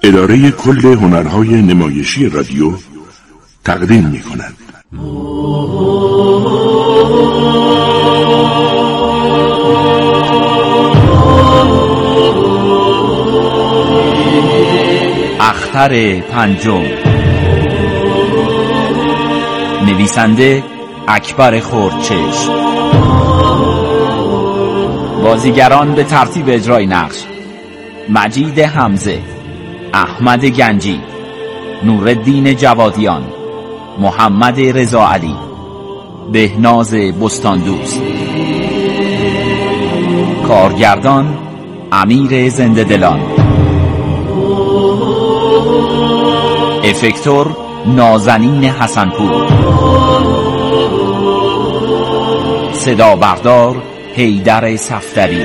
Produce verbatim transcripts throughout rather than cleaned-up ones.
اداره کل هنرهای نمایشی رادیو تقدیم می کند. اختر پنجم، نویسنده اکبر خردچشم، بازیگران به ترتیب اجرای نقش: مجید حمزه، احمد گنجی، نورالدین جوادیان، محمد رضا علی، بهناز بستاندوست. کارگردان امیر زنده دلان. افکتور نازنین حسنپور. صدا بردار حیدر صفدری.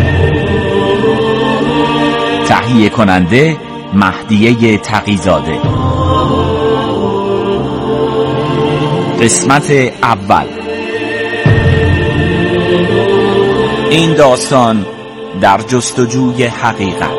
تهیه کننده مهدیه تقی‌زاده. قسمت اول. این داستان در جستجوی حقیقت.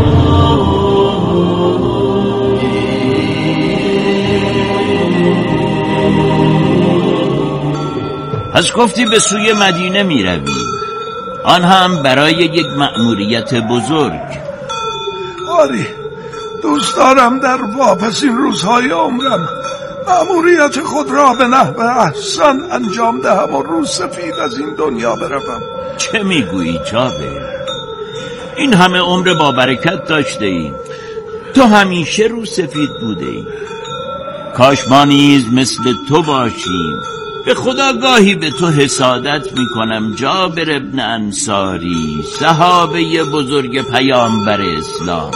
پس گفتی به سوی مدینه می روی، آن هم برای یک مأموریت بزرگ. آری، دوست دارم در واپسین روزهای عمرم مأموریت خود را به نحو احسن انجام دهم و روز سفید از این دنیا بروم. چه میگویی جابر؟ این همه عمر با برکت داشته ای، تو همیشه روز سفید بوده ای. کاش ما نیز مثل تو باشیم. به خدا گاهی به تو حسادت میکنم جابر ابن انصاری، صحابه بزرگ پیامبر اسلام.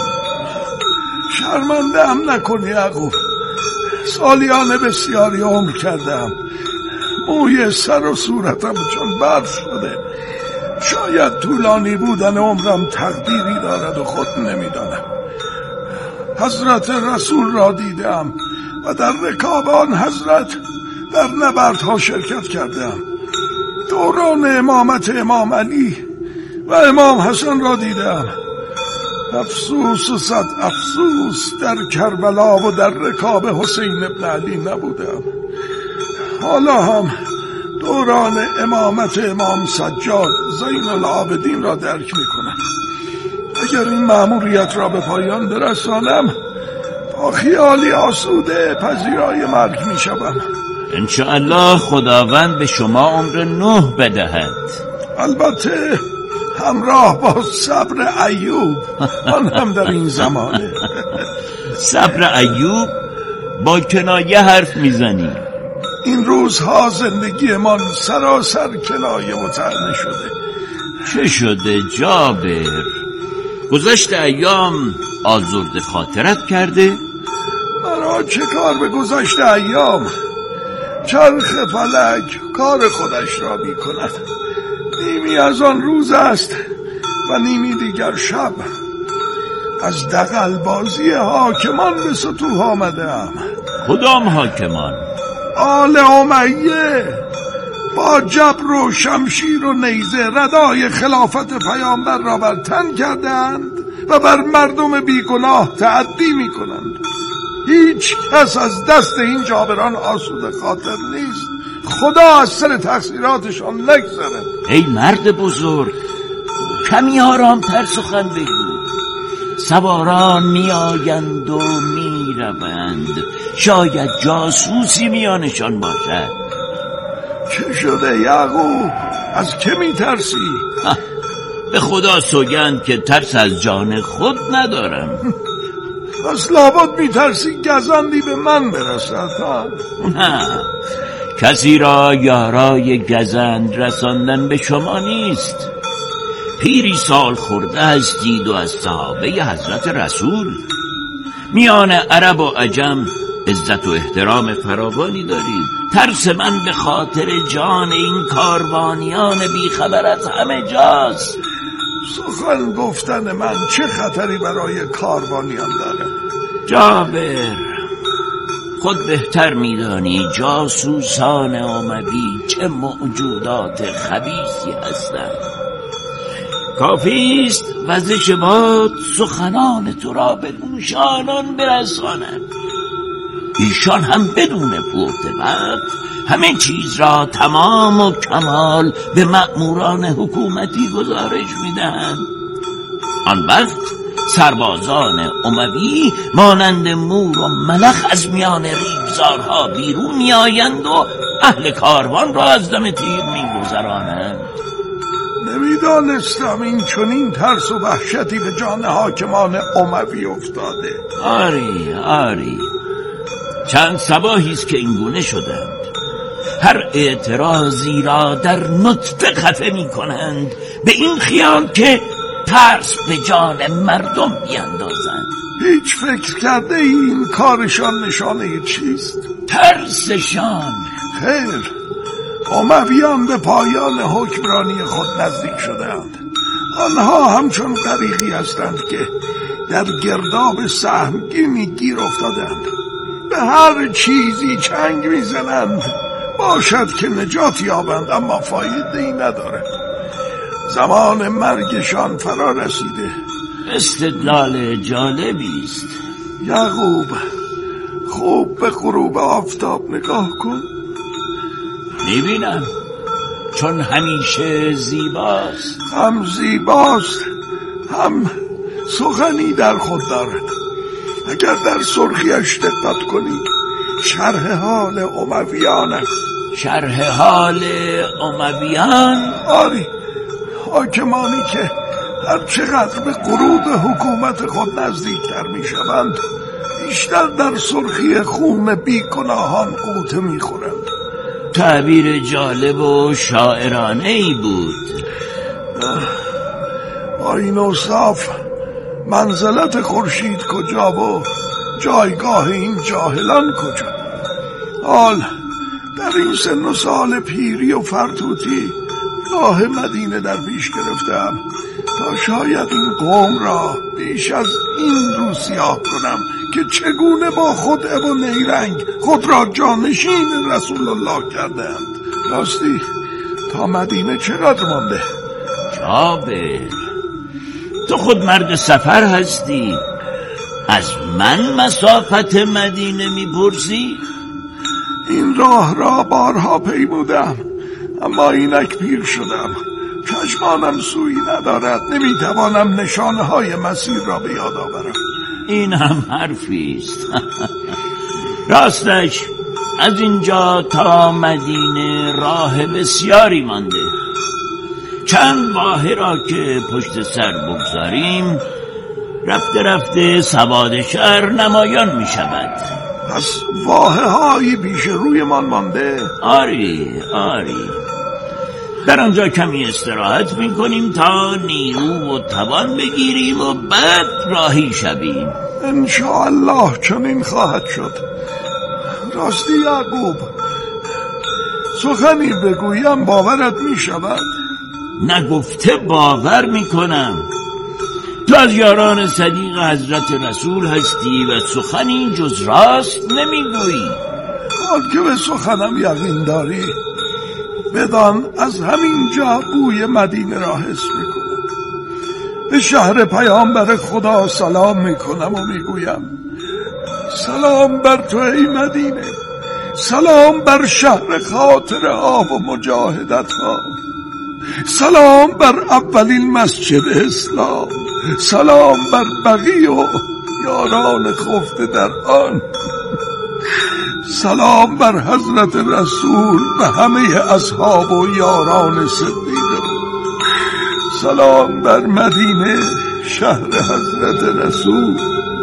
شرمنده هم نکنی یعقوب، سالیان بسیاری عمر کردم، موی سر و صورتم چون برف شده. شاید طولانی بودن عمرم تقدیری دارد و خود نمیدانم. حضرت رسول را دیدم و در رکاب آن حضرت در نبردها شرکت کردم. دوران امامت امام علی و امام حسن را دیدم. افسوس و صد افسوس در کربلا و در رکاب حسین ابن علی نبودم. حالا هم دوران امامت امام سجاد زین العابدین را درک می کنم. اگر این مأموریت را به پایان برسانم با خیالی آسوده پذیرای مرگ می شوم. انشاءالله خداوند به شما عمر نه بدهد، البته همراه با صبر ایوب، آن هم در این زمانه. صبر ایوب؟ با کنایه حرف میزنی. این روزها زندگی من سراسر کنایه و طعنه شده. چه شده جابر؟ گذشت ایام آزرد خاطرت کرده؟ مرا چه کار به گذشت ایام؟ چرخ فلک کار خودش را می کند. نیمی از آن روز است و نیمی دیگر شب. از دغل بازی حاکمان به سطوح آمدم. کدام حاکمان؟ آل امیه با جبر و شمشیر و نیزه ردای خلافت پیامبر را بر تن کردند و بر مردم بیگناه تعدی می کنند. هیچ کس از دست این جابران آسوده خاطر نیست. خدا از سر تقصیراتشان نگذره. ای مرد بزرگ، کمی آرامتر سخن بگو. سواران می آیند و می روند، شاید جاسوسی میانشان باشد. چه شده یعقوب؟ از که می ترسی؟ به خدا سوگند که ترس از جان خود ندارم. پس لابد می ترسی گزندی به من برسد؟ نه، کسی را یارای گزند رساندن به شما نیست. پیری سال خورده هستید و از صحابه حضرت رسول. میان عرب و عجم عزت و احترام فراوانی دارید. ترس من به خاطر جان این کاروانیان بیخبر از همه جاست. سخن گفتن من چه خطری برای کاروانیان داره؟ جابر، خود بهتر میدانی جاسوسان اموی چه موجودات خبیثی هستند. کافی است وزش باد سخنان تو را به گوش آنان برساند. ایشان هم بدون فوت وقت همه چیز را تمام و کمال به مأموران حکومتی گزارش میدهند. آن وقت سربازان اموی مانند مور و ملخ از میان ریگزارها بیرون میآیند و اهل کاروان را از دم تیر میگذرانند. نمیدانستم این چنین ترس و وحشتی به جان حاکمان اموی افتاده. آری آری چند صباحی است که اینگونه شدند. هر اعتراضی را در نطفه خفه می کنند به این خیال که ترس به جان مردم بیندازند. هیچ فکر کرده این کارشان نشانه چیست؟ ترسشان؟ خیر، امویان به پایان حکمرانی خود نزدیک شدند. آنها همچون غریقی هستند که در گرداب سهمگینی گیر افتادند. به هر چیزی چنگ میزنند باشد که نجات یابند، اما فایده ای ندارد. زمان مرگشان فرا رسیده. استدلال جالبی است. یعقوب، خوب به غروب آفتاب نگاه کن. میبینم، چون همیشه زیباست. هم زیباست هم سخنی در خود دارد. اگر در سرخیش دقت کنی شرح حال امویان است. شرح حال امویان؟ آری، حاکمانی که هر چقدر به غروب حکومت خود نزدیکتر می شوند بیشتر در سرخی خون بیگناهان غوطه می خورند. تعبیر جالب و شاعرانه ای بود. با این اوصاف منزلت خورشید کجا و جایگاه این جاهلان کجا؟ حال در این سن و سال پیری و فرتوتی راه مدینه در پیش گرفتم تا شاید این قوم را بیش از این رو سیاه کنم که چگونه با خدعه و نیرنگ خود را جانشین رسول الله کردند. راستی تا مدینه چقدر مانده؟ جابر، تو خود مرد سفر هستی، از من مسافت مدینه میپرسی؟ این راه را بارها پیمودم، اما اینک پیر شدم، چشمانم سویی ندارد، نمیتوانم نشانه های مسیر را به یاد آورم. این هم حرفیست. راستش از اینجا تا مدینه راه بسیاری مانده. چند واحه را که پشت سر بگذاریم رفته رفته سواد شهر نمایان می شود. پس واحه هایی پیش روی من مانده؟ آری آری، در آنجا کمی استراحت می کنیم تا نیرو و توان بگیریم و بعد راهی شویم. انشاءالله چنین خواهد شد. راستی یعقوب، سخنی بگویم باورت می شود؟ نگفته باور می کنم. تو از یاران صدیق حضرت رسول هستی و سخنی جز راست نمی گویی. حال که به سخنم یقین داری بدان از همین جا بوی مدینه را حس می کنم. به شهر پیامبر خدا سلام می کنم و می گویم سلام بر تو ای مدینه، سلام بر شهر خاطره ها و مجاهدت ها، سلام بر اولین مسجد اسلام، سلام بر بقی و یاران خفته در آن، سلام بر حضرت رسول و همه اصحاب و یاران صدیقه، سلام بر مدینه شهر حضرت رسول.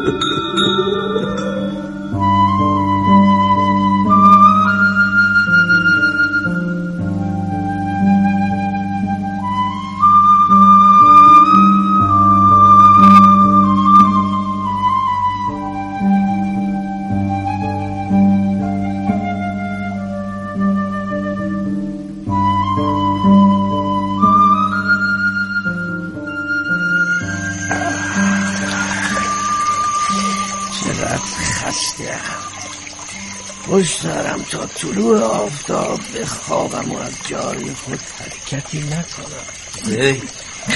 خوش دارم تا طلوع آفتاب بخوابم و از جای خود حرکتی نکنم.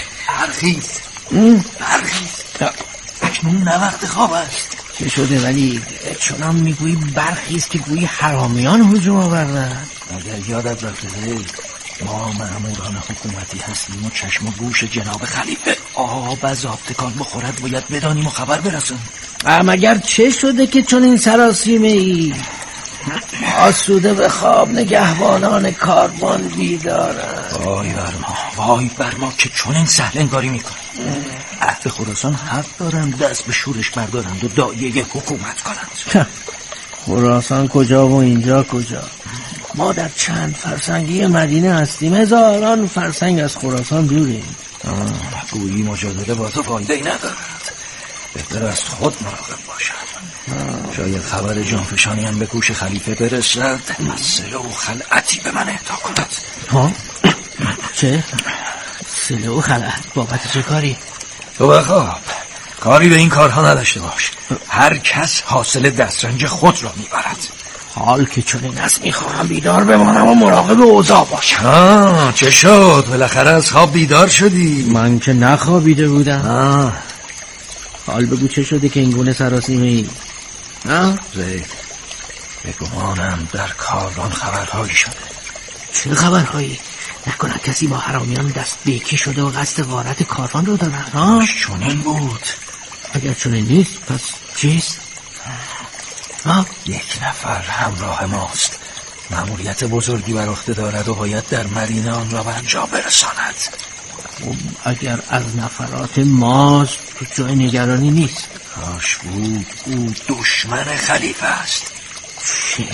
برخیز برخیز، اکنون نه وقت خواب است. چه شده ولی چونم میگویی برخیز که گویی حرامیان هجوم آوردن؟ اگر یادت رفته ما مأموران حکومتی هستیم و چشم و گوش جناب خلیفه. آب از آب تکان بخورد باید بدانیم و خبر برسون. مگر چه شده که چون این سراسیمه ای؟ آسوده به خواب نگهبانان کاروان بیدارند. وای بر ما وای بر ما که چون این سهل انگاری میکنیم. اهل خراسان حق دارند دست به شورش بردارند و دایه حکومت کنند. خراسان کجا و اینجا کجا؟ ما در چند فرسنگی مدینه هستیم، هزاران فرسنگ از خراسان دوریم. گویی مجادله با تو فایده ای ندارد. بهتر است خود مراقب باشد. شاید خبر جانفشانی هم به گوش خلیفه برسد، سلح و خلعتی به من اهدا کند. ها؟ چه؟ سلح و خلعت؟ بابت چه کاری؟ تو بخواب، کاری به این کارها نداشته باش. هر کس حاصل دسترنج خود را میبرد. حال که چنین است میخواهم بیدار بمانم و مراقب اوضاع باشم. آه چه شد؟ بالاخره از خواب بیدار شدی؟ من که نخوابیده بودم. آه. حال بگو چه شده که این گونه سراسیمه ای؟ زید، به گمانم در کاروان خبرهایی شده. چه خبرهایی؟ نکنه کسی با حرامیان دست به یکی شده و قصد غارت کاروان رو دارن؟ ها؟ چنین بود. اگر چنین نیست پس چیست؟ ها؟ یک نفر همراه ماست. مأموریت بزرگی بر عهده دارد و باید در مدینه آن را به انجام برساند. اگر از نفرات ماست جای نگرانی نیست. کاش بود او دشمن خلیفه است. چه؟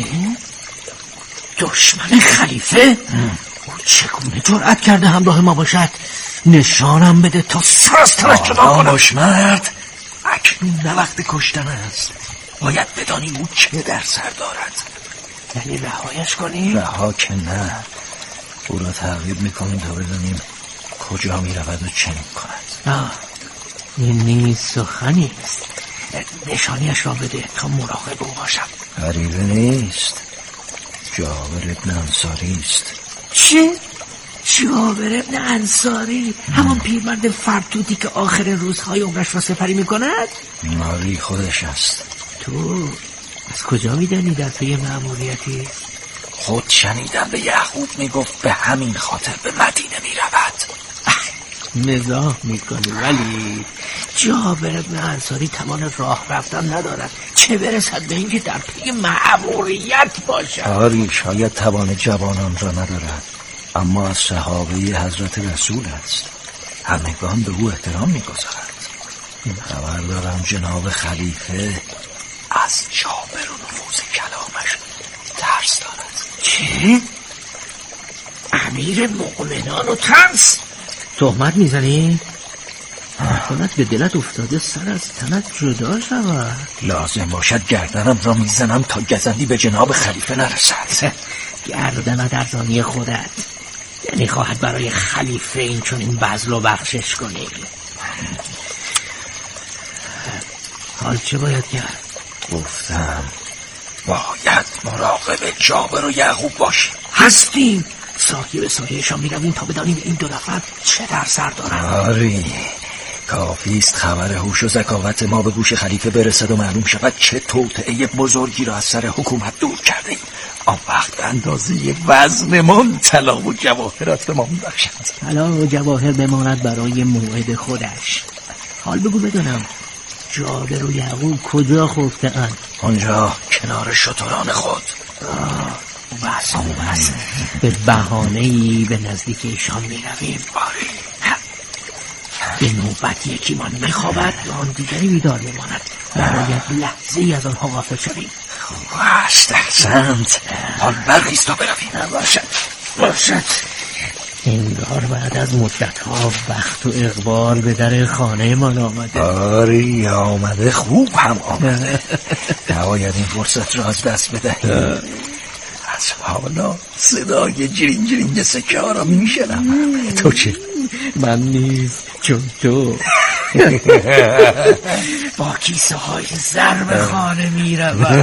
دشمن خلیفه؟ ام. او چگونه جرأت کرده همراه ما باشد؟ نشانم بده تا سر از تنش جدا کنم. مرد، اکنون نه وقت کشتن است. باید بدانیم او چه در سر دارد. یعنی رهایش کنیم؟ رها که نه، او را تعقیب میکنیم تا بدانیم کجا میرود و چه میکند. آه، این نیز سخنی است. نشانیش را بده تا مراقب او باشم. غریبه نیست، جابر ابن انصاری است. چه؟ جابر ابن انصاری؟ همان پیرمرد فرتوتی که آخر روزهای عمرش را سپری میکند؟ ماری خودش است. تو از کجا میدانی در پی مأموریتی؟ خود شنیدم به یعقوب میگفت به همین خاطر به مدینه میرود. مزاح میکنی ولی جابر ابن انصاری توان راه رفتن ندارد، چه برسد به اینکه در پی مأموریت باشد. آری شاید توان جوانان را ندارد، اما از صحابه حضرت رسول است. همگان به او احترام میگذارند. خبر دارم جناب خلیفه از جابر و نفوذ کلامش ترس دارد. چه؟ امیر مؤمنان و ترس؟ تهمت میزنی؟ نکنت به دلت افتاده سر از تنت جدا شود. لازم باشد گردنم را میزنم تا گزندی به جناب خلیفه نرسد. گردن در زانی خودت، یعنی خواهد برای خلیفه این چون این بذل و بخشش کنی. حال چه باید کرد؟ گفتم باید مراقب جابر و یعقوب باشیم. هستیم، سایه به سایهشان میرویم تا بدانیم این دو نفر چه در سر دارند. آری کافیست خبر هوش و ذکاوت ما به گوش خلیفه برسد و معلوم شود چه توطئه بزرگی را از سر حکومت دور کرده ایم. آن وقت اندازه وزنمان طلا و جواهرات به ما میبخشند. طلا و جواهر بماند برای موعد خودش. حال بگو بدانم جابر و یعقوب کجا خفته اند؟ آنجا کنار شتران خود. آه بس و بس، به بهانه‌ای به نزدیک ایشان میرویم. آره به نوبت یکی من میخوابد و آن دیگری بیدار میماند. باید لحظه ای از آنها غافل شویم. است احسنت. حال برخیز تا برویم. باشد باشد. انگار بعد از مدتها وقت و اقبال به در خانه من آمده. آری آمده، خوب هم آمده. نباید این فرصت را از دست بدهیم. از حالا صدای جرین جرین سکه ها را میشنم. تو چه؟ من نیز چون تو با کیسه های زر به خانه میروم.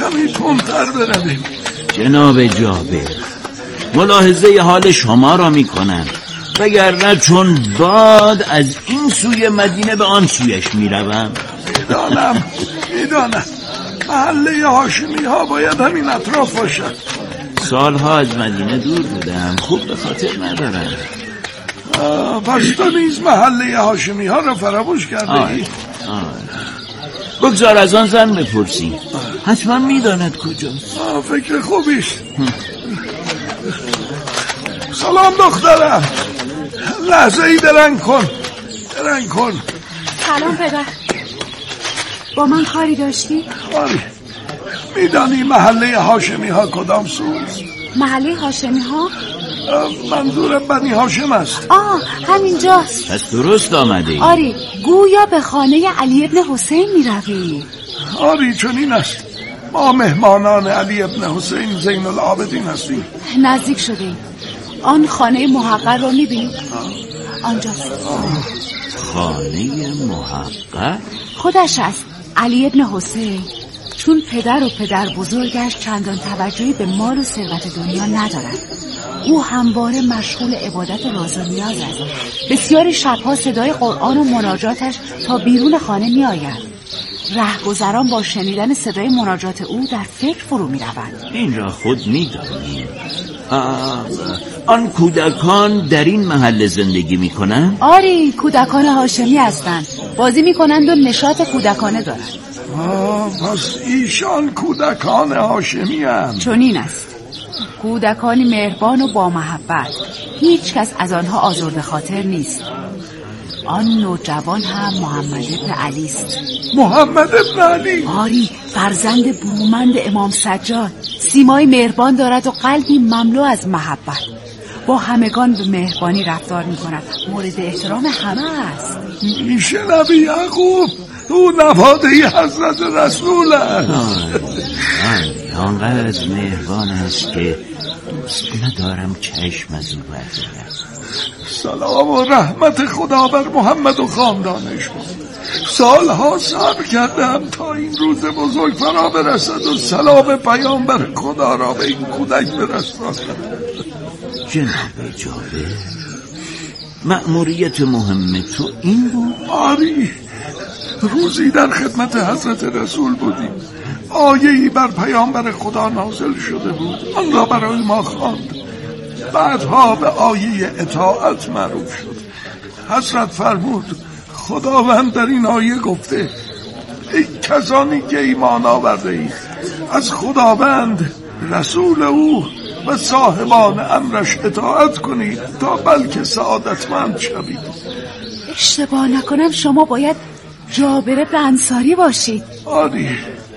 کمی تندتر برویم. جناب جابر، ملاحظه حال شما را میکنم، وگرنه چون باد از این سوی مدینه به آن سویش میروم. میدانم میدانم محله هاشمی ها باید همین اطراف باشد. سالها از مدینه دور بودم، خوب به خاطر ندارم. پس تو نیز محله هاشمی ها را فراموش کرده ای؟ بگذار از آن زن بپرسی، حتما میداند کجاست. فکر خوبیست. سلام دخترم، لحظه ای درنگ کن درنگ کن. سلام پدر، با من کاری داشتی؟ آری، میدانی محله هاشمی ها کدام سوست؟ محله هاشمی ها؟ منظور بنی هاشم است. آه، همینجاست. پس درست آمده ای. آری، گویا به خانه علی ابن حسین می روی. آری، چنین است. ما مهمانان علی ابن حسین زین العابدین هستیم. نزدیک شده ایم. آن خانه محقر رو می بینی؟ آنجاست. خانه محقر؟ خودش است، علی ابن حسین. چون پدر و پدر بزرگش چندان توجهی به مال و ثروت دنیا ندارد، او همواره مشغول عبادت راز و نیاز است. بسیاری شبها صدای قرآن و مناجاتش تا بیرون خانه می آید. رهگذران با شنیدن صدای مناجات او در فکر فرو می روند. این را خود می دانیم. آن کودکان در این محله زندگی می کنند؟ آری، کودکان هاشمی هستند. بازی می کنند و نشاط کودکانه دارند. آه، پس ایشان کودکان هاشمی هستند. چنین است. کودکانی مهربان و با محبت. هیچ کس از آنها آزرده خاطر نیست. آن نوجوان هم محمد ابن علی است. محمد ابن علی؟ آری، فرزند برومند امام سجاد. سیمای مهربان دارد و قلبی مملو از محبت. با همگان به مهربانی رفتار می کند. مورد احترام همه است. میشه نبی یعقوب، او نواده حضرت رسول است. آنقدر مهربان است که دوست ندارم چشم از او بردارم. سلام و رحمت خدا بر محمد و خاندانش باد. سالها صبر کردم تا این روز بزرگ فرا برسد و سلام پیامبر خدا را به این کودک برسانم. جناب جابر، مأموریت مهم تو این بود؟ آری، روزی در خدمت حضرت رسول بودیم. آیه‌ای بر پیامبر خدا نازل شده بود، آن را برای ما خواند. بعدها به آیه اطاعت معروف شد. حضرت فرمود خداوند در این آیه گفته ای کسانی که ایمان آورده اید، از خداوند، رسول او و صاحبان امرش اطاعت کنید تا بلکه سعادتمند شوید. اشتباه نکنم شما باید جابر بن انصاری باشید. آری،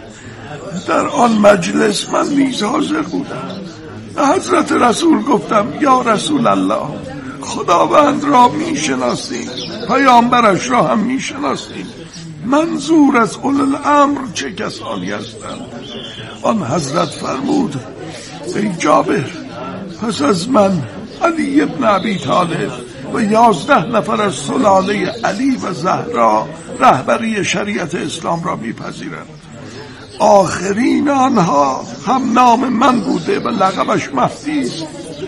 در آن مجلس من نیز حاضر بودم. حضرت رسول گفتم یا رسول الله، خداوند را میشناسیم، پیامبرش را هم میشناسیم، منظور از اولو الامر چه کسانی هستند؟ آن حضرت فرمود ای جابر، پس از من علی ابن ابی طالب و یازده نفر از سلاله علی و زهرا رهبری شریعت اسلام را میپذیرند. آخرین آنها هم نام من بوده و لقبش مهدی است.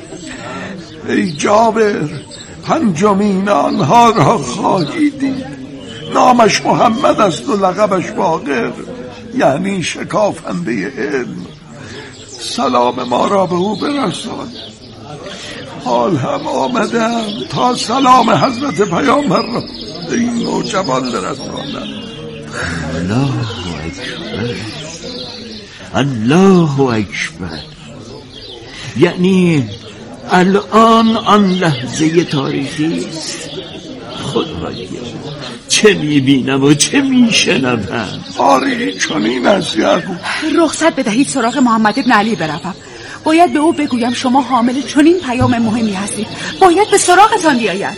ای جابر، پنجمین آنها را خواهی دید، نامش محمد است و لقبش باقر، یعنی شکافنده علم. سلام ما را به او برسان. حال هم آمدم تا سلام حضرت پیامبر را به این نوجوان برسانم. الله اکبر، الله اکبر. یعنی الان آن لحظه تاریخی است. خدایا چه میبینم و چه میشنوم. آری، چنین است یعقوب. رخصت بدهید سراغ محمد ابن علی بروم. باید به او بگویم شما حامل چنین پیام مهمی هستید، باید به سراغتان بیاید.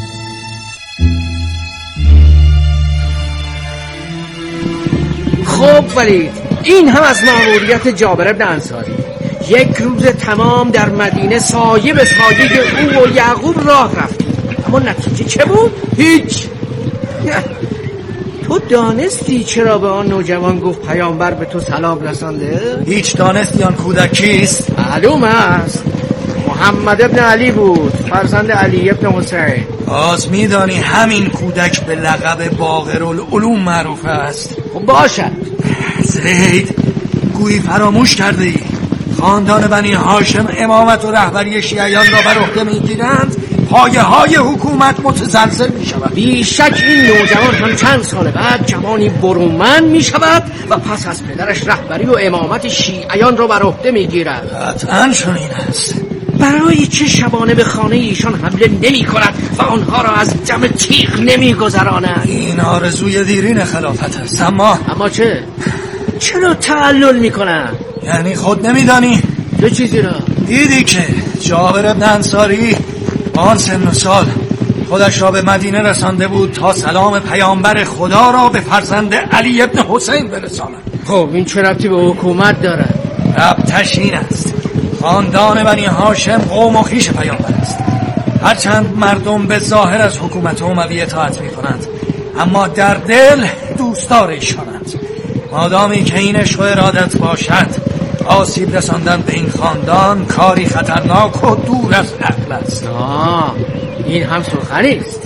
خب ولید، این هم از مأموریت جابر بن انصاری. یک روز تمام در مدینه سایه به سایه او و یعقوب راه رفتیم، اما نتیجه چه بود؟ هیچ. تو دانستی چرا به آن نوجوان گفت پیامبر به تو سلام رسانده؟ هیچ دانستی آن کودک کیست؟ معلوم است، محمد ابن علی بود، فرزند علی ابن حسین. باز میدانی همین کودک به لقب باقرالعلوم معروف است. خب باشد. زید، گویی فراموش کرده ای خاندان بنی هاشم امامت و رهبری شیعیان را بر عهده میگیرند، پایه های حکومت متزلزل می شود. بیشک این نوجوان هم چند سال بعد جوانی برومند می شود و پس از پدرش رهبری و امامت شیعیان را بر عهده می گیرد. قطعاً چنین است. برای چه شبانه به خانه ایشان حمله نمی کند و آنها را از دم تیغ نمی گذراند؟ این آرزوی دیرین خلافت است. اما اما چه؟ چرا تعلل می کند؟ یعنی خود نمیدانی؟ چه چیزی را؟ دیدی که جابر ابن انصاری آن سن و سال خودش را به مدینه رسانده بود تا سلام پیامبر خدا را به فرزند علی ابن حسین برساند. خب این چه ربطی به حکومت دارد؟ ربطش این است، خاندان بنی هاشم قوم و خویش پیامبر است. هرچند مردم به ظاهر از حکومت اموی اطاعت می کنند، اما در دل دوستدار ایشانند. مادامی که این عشق و ارادت باشد، آسیب رساندن به این خاندان کاری خطرناک و دور از عقل است. آه، این هم سخنی است.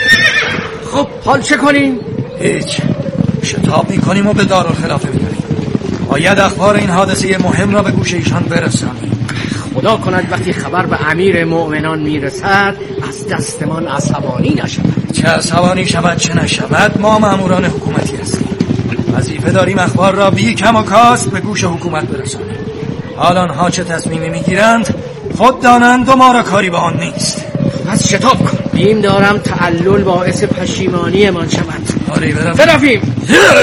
خب حال چه کنیم؟ هیچ، شتاب میکنیم و به دارالخلافه میبریم. باید اخبار این حادثه مهم را به گوش ایشان برسانیم. خدا کند وقتی خبر به امیر مؤمنان میرسد از دستمان عصبانی نشود. چه عصبانی شود چه نشود، ما ماموران حکومتی هستیم. وظیفه داریم اخبار را بی کم و کاست به گوش حکومت برسانیم. حال آنها چه تصمیمی میگیرند خود دانند و ما را کاری به آن نیست. پس شتاب کن، بیم دارم تعلل باعث پشیمانی من شود. آری برم برویم.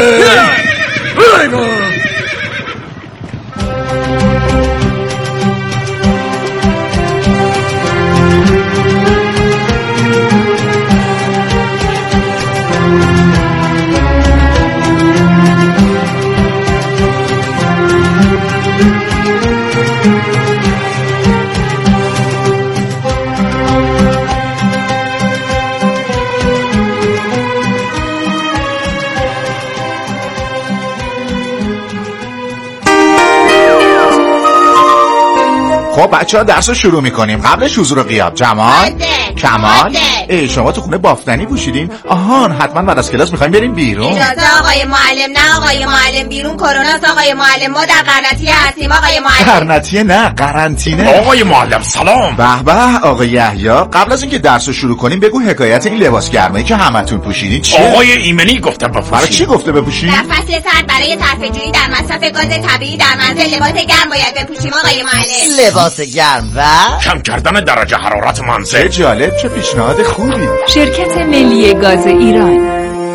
خب بچه ها درس رو شروع میکنیم. قبلش حضور غیاب. جمال، کمال، ای شما تو خونه بافتنی پوشیدین؟ آهان، حتما بعد از کلاس میخوایم بریم بیرون. اجازه آقای معلم. نه آقای معلم، بیرون کروناست آقای معلم. ما در قرنطینه هستیم آقای معلم. قرنطینه نه، قرنطینه. آقای معلم سلام. به به آقای یحیی، قبل از اینکه درس رو شروع کنیم بگو حکایت این لباس گرمایی که همتون پوشیدین چیه؟ آقای ایمنی گفته بپوشید. برای چی گفته بپوشید؟ در فصل سرد برای صرفه‌جویی در مصرف گاز طبیعی در منزل لباس گرم باید بپوشیم آقای معلم. لباس گرم و کم کردن درجه حرارت منزل. جالب، چه پیشنهاد خوبی. شرکت ملی گاز ایران.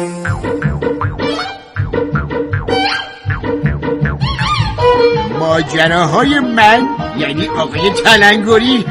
ماجراهای من یعنی آقای تلنگری.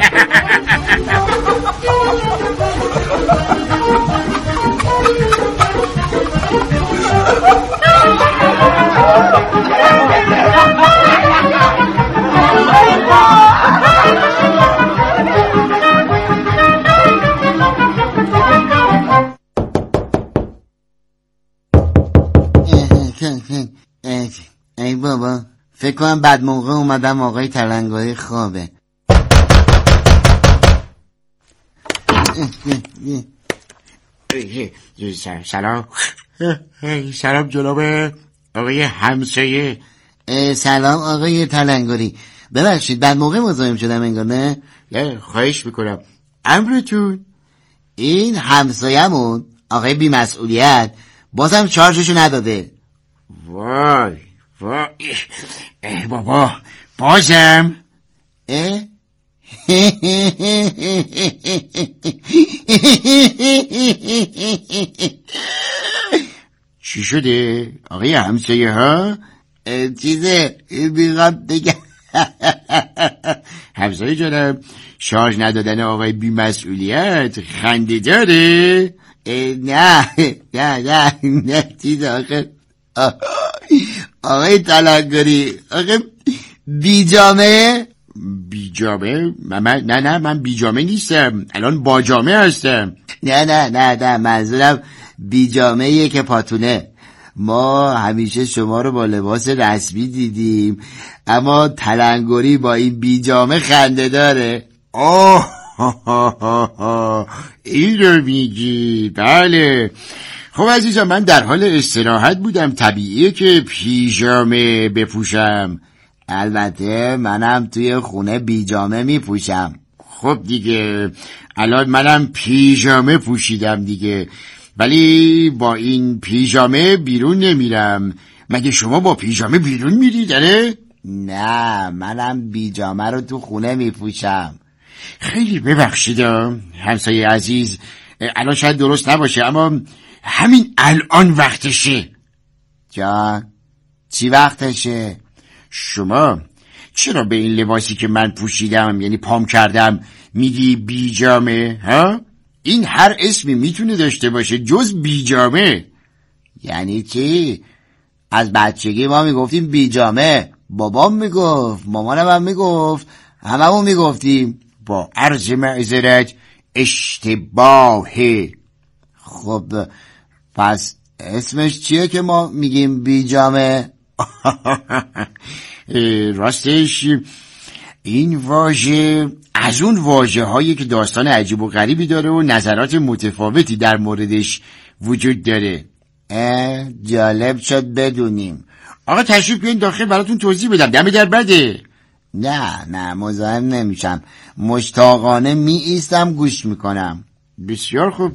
ای بابا، فکر کنم بعد موقع اومدم آقای تلنگری خوابه. سلام سلام جناب آقای همسایه. سلام آقای تلنگری، ببخشید بعد موقع مزاحم شدم انگار. نه نه خواهش میکنم، امرتون. این همسایه‌مون آقای بی مسئولیت بازم شارژشو نداده. وای وای ای بابا بازم اه؟ چی شده آقای همسایه ها؟ چیزه میخوام بگم همسایه جانم، شارژ ندادن آقای بی مسئولیت خنده داره؟ نه نه نه نه چیز آخه آقای تلنگری آقا بی جامعه بی جامعه؟ من نه نه من بی جامعه نیستم، الان با جامعه هستم. نه نه نه نه منظورم بی جامعه که پاتونه. ما همیشه شما رو با لباس رسمی دیدیم، اما تلنگری با این بیجامه خنده داره. آه این رو میگی؟ بله. خب عزیزم، من در حال استراحت بودم، طبیعیه که پیژامه بپوشم. البته منم توی خونه بیجامه میپوشم. خب دیگه الان منم پیژامه پوشیدم دیگه، ولی با این پیژامه بیرون نمیرم. مگه شما با پیژامه بیرون میری داره؟ نه، منم بیجامه رو تو خونه میپوشم. خیلی ببخشید همسایه عزیز، الان شاید درست نباشه، اما همین الان وقتشه. جان چی وقتشه؟ شما چرا به این لباسی که من پوشیدم، یعنی پام کردم، میگی بیجامه؟ ها؟ این هر اسمی میتونه داشته باشه جز بیجامه. یعنی چی؟ از بچگی ما میگفتیم بیجامه، بابام میگفت، مامانم هم میگفت، هممون میگفتیم. با عرض معذرت اشتباهه. خب پس اسمش چیه که ما میگیم بیجامه؟ راستش این واژه از اون واژه هایی که داستان عجیب و غریبی داره و نظرات متفاوتی در موردش وجود داره. اه جالب شد بدونیم. آقا تشریف بیاین داخل براتون توضیح بدم، دمی در بده. نه نه مزاحم نمیشم، مشتاقانه می ایستم گوش میکنم. بسیار خوب.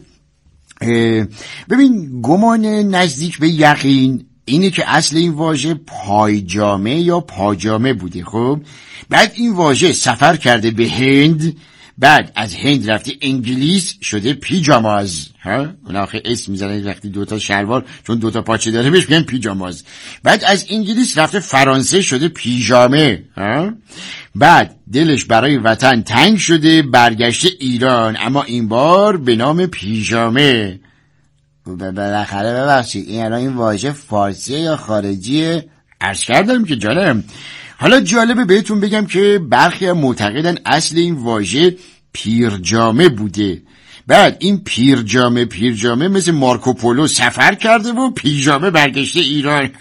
ببین، گمان نزدیک به یقین اینه که اصل این واژه پایجامه یا پاجامه بوده. خب بعد این واژه سفر کرده به هند، بعد از هند رفته انگلیس شده پیجاماز. ها اون آخه اسم میزنه وقتی دوتا شلوار چون دوتا پاچه داره بهش میگن پیجاماز. بعد از انگلیس رفته فرانسه شده پیژامه. ها بعد دلش برای وطن تنگ شده برگشته ایران، اما این بار به نام پیژامه. بالاخره ببخشید این الان این واژه فارسیه یا خارجیه؟ عرض کردم که جانم. حالا جالبه بهتون بگم که برخی معتقدن اصل این واژه پیرجامه بوده، بعد این پیرجامه پیرجامه مثل مارکوپولو سفر کرده و پیژامه برگشته ایران.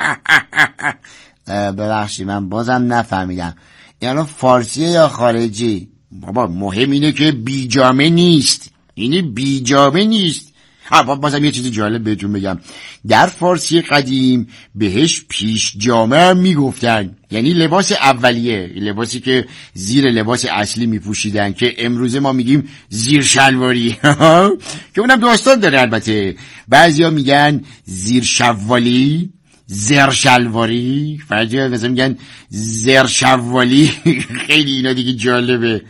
ببخشید من بازم نفهمیدم، یعنی فارسیه یا خارجی؟ بابا مهم اینه که بیجامه نیست، یعنی بیجامه نیست. ها بازم یه چیز جالب بهتون بگم، در فارسی قدیم بهش پیش جامه هم میگفتن، یعنی لباس اولیه، لباسی که زیر لباس اصلی میپوشیدن که امروزه ما میگیم زیر شلواری. که اونم داستان داره البته، بعضیا میگن زیر شوالی، زر شلواری، بعضیا مثلا میگن زر شوالی. خیلی اینا دیگه جالبه.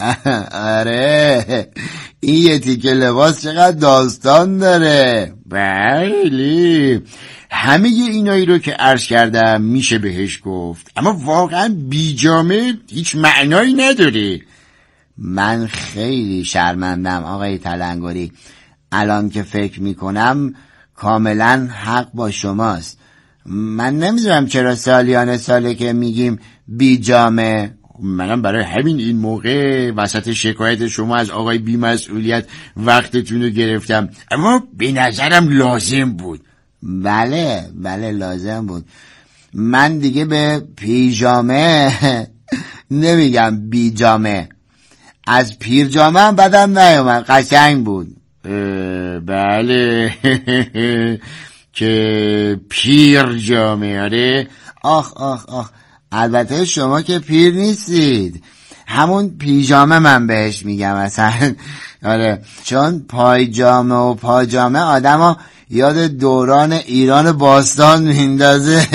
آره این یه تیکه لباس چقدر داستان داره. بله همه اینایی رو که عرض کردم میشه بهش گفت، اما واقعا بیجامه هیچ معنایی نداره. من خیلی شرمندم آقای تلنگری، الان که فکر میکنم کاملا حق با شماست. من نمیدونم چرا سالیان ساله که میگیم بیجامه. منم برای همین این موقع وسط شکایت شما از آقای بی‌مسئولیت وقتتون رو گرفتم، اما به نظرم لازم بود. بله بله لازم بود. من دیگه به پیژامه نمیگم بیجامه، از پیرجامه هم بدم نیومد، قشنگ بود. بله که پیرجامه. آره آخ آخ آخ البته شما که پیر نیستید، همون پیژامه من بهش میگم اصلا. آره چون پایجامه و پاجامه آدم ها یاد دوران ایران باستان میندازه.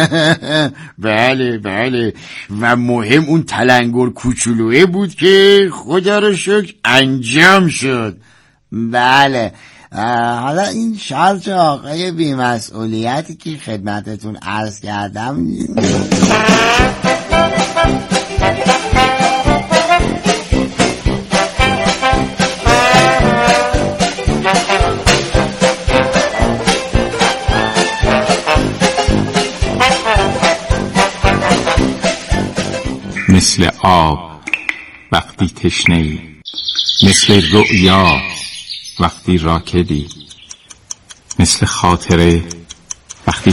بله بله و مهم اون تلنگر کوچولوه بود که خدا رو شکر انجام شد. بله حالا این شرط آقای بی‌مسئولیتی که خدمتتون عرض کردم مثل آب وقتی تشنه‌ای، مثل رؤیا وقتی راکدی، مثل خاطره وقتی